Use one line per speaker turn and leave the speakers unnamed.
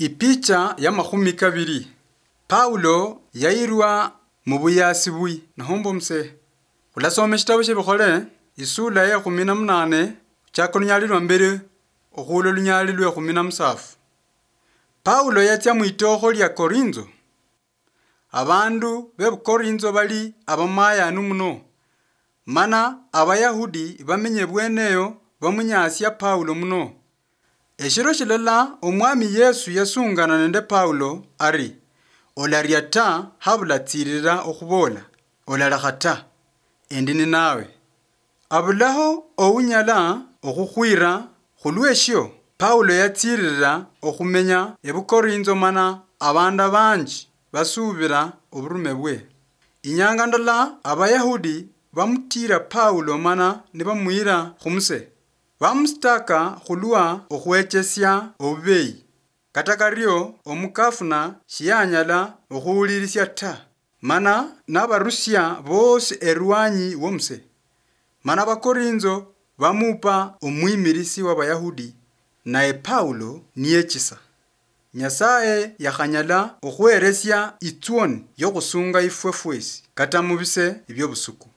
Ipicha ya 20. Paulo yairwa mu buyasi bui nahombo mse. Ulasoma ekitabo ky'ebikhole isula ya 18 kyakunyalirwa mbere okhulo lunyali lwe 17. Paulo yatya mu itokho lya Korinzo. Abandu be Korinzo bali abamayanu muno. Mana abayahudi bamenye bweneyo bamunyasya Paulo muno. Eshiro shilala omwami Yesu yasungana nende Paulo ari olarya ta habula tsirira okhubola olalakha ta endini nawe abulaho ounyala okhukhwira khulweshyo Paulo yatsirira okhumenya ebukorinzo mana abanda banji basubira oburume bwe. Inyanga ndala abayahudi bamutira Paulo mana nibamuyira khumuse. Bamustaka khulwa okhwechesya obubeyi. Katakaryo omukafuna shiyanyala okhuwulirisya ta. Mana nabarusya bose erwanyi womuse. Mana bakorinzo bamupa omwimirisi w'abayahudi naye Paulo niyechisa. Nyasaye yakhanyala okhweresya itsuoni yokusunga ifwe fwesi kata mubise ibyo busuku.